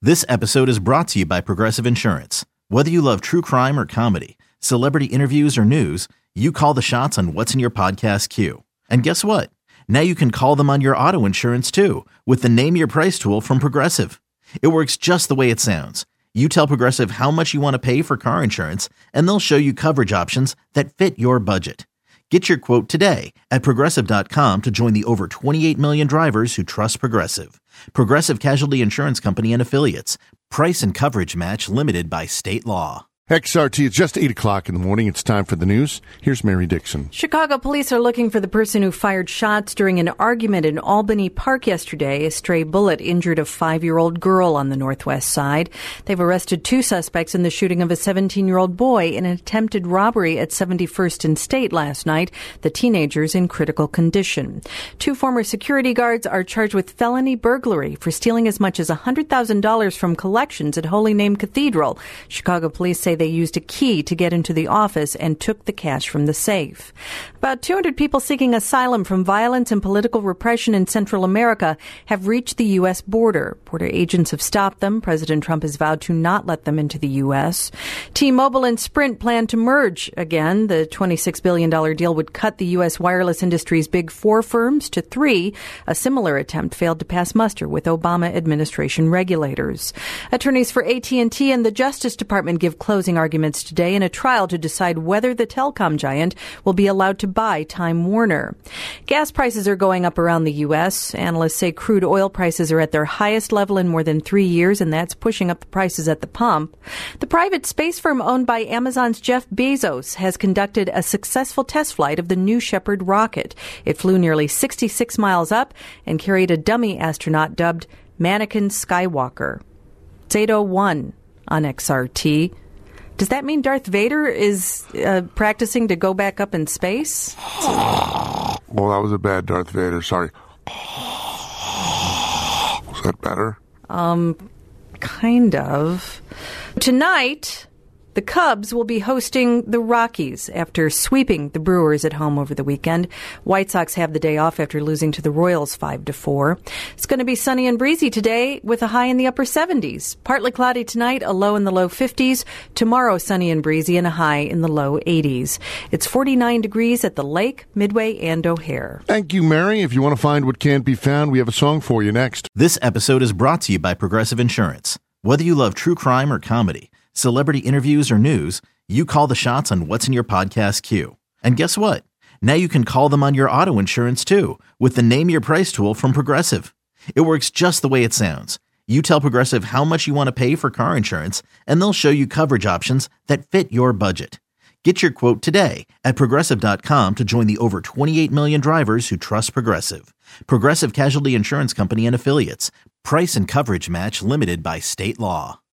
This episode is brought to you by Progressive Insurance. Whether you love true crime or comedy, celebrity interviews or news, you call the shots on what's in your podcast queue. And guess what? Now you can call them on your auto insurance too with the Name Your Price tool from Progressive. It works just the way it sounds. You tell Progressive how much you want to pay for car insurance, and they'll show you coverage options that fit your budget. Get your quote today at Progressive.com to join the over 28 million drivers who trust Progressive. Progressive Casualty Insurance Company and Affiliates. Price and coverage match limited by state law. XRT, it's just 8 o'clock in the morning. It's time for the news. Here's Mary Dixon. Chicago police are looking for the person who fired shots during an argument in Albany Park yesterday. A stray bullet injured a 5-year-old girl on the northwest side. They've arrested 2 suspects in the shooting of a 17-year-old boy in an attempted robbery at 71st and State last night. The teenager's in critical condition. 2 former security guards are charged with felony burglary for stealing as much as $100,000 from collections at Holy Name Cathedral. Chicago police say they used a key to get into the office and took the cash from the safe. About 200 people seeking asylum from violence and political repression in Central America have reached the U.S. border. Border agents have stopped them. President Trump has vowed to not let them into the U.S. T-Mobile and Sprint plan to merge again. The $26 billion deal would cut the U.S. wireless industry's big 4 firms to 3. A similar attempt failed to pass muster with Obama administration regulators. Attorneys for AT&T and the Justice Department give closing arguments today in a trial to decide whether the telecom giant will be allowed to buy Time Warner. Gas prices are going up around the U.S. Analysts say crude oil prices are at their highest level in more than 3 years, and that's pushing up the prices at the pump. The private space firm owned by Amazon's Jeff Bezos has conducted a successful test flight of the New Shepard rocket. It flew nearly 66 miles up and carried a dummy astronaut dubbed Mannequin Skywalker. It's 8:01 on XRT. Does that mean Darth Vader is practicing to go back up in space? Well, that was a bad Darth Vader. Sorry. Was that better? Kind of. Tonight, the Cubs will be hosting the Rockies after sweeping the Brewers at home over the weekend. White Sox have the day off after losing to the Royals 5-4. It's going to be sunny and breezy today with a high in the upper 70s. Partly cloudy tonight, a low in the low 50s. Tomorrow, sunny and breezy and a high in the low 80s. It's 49 degrees at the Lake, Midway, and O'Hare. Thank you, Mary. If you want to find what can't be found, we have a song for you next. This episode is brought to you by Progressive Insurance. Whether you love true crime or comedy, celebrity interviews or news, you call the shots on what's in your podcast queue. And guess what? Now you can call them on your auto insurance too with the Name Your Price tool from Progressive. It works just the way it sounds. You tell Progressive how much you want to pay for car insurance, and they'll show you coverage options that fit your budget. Get your quote today at Progressive.com to join the over 28 million drivers who trust Progressive. Progressive Casualty Insurance Company and Affiliates. Price and coverage match limited by state law.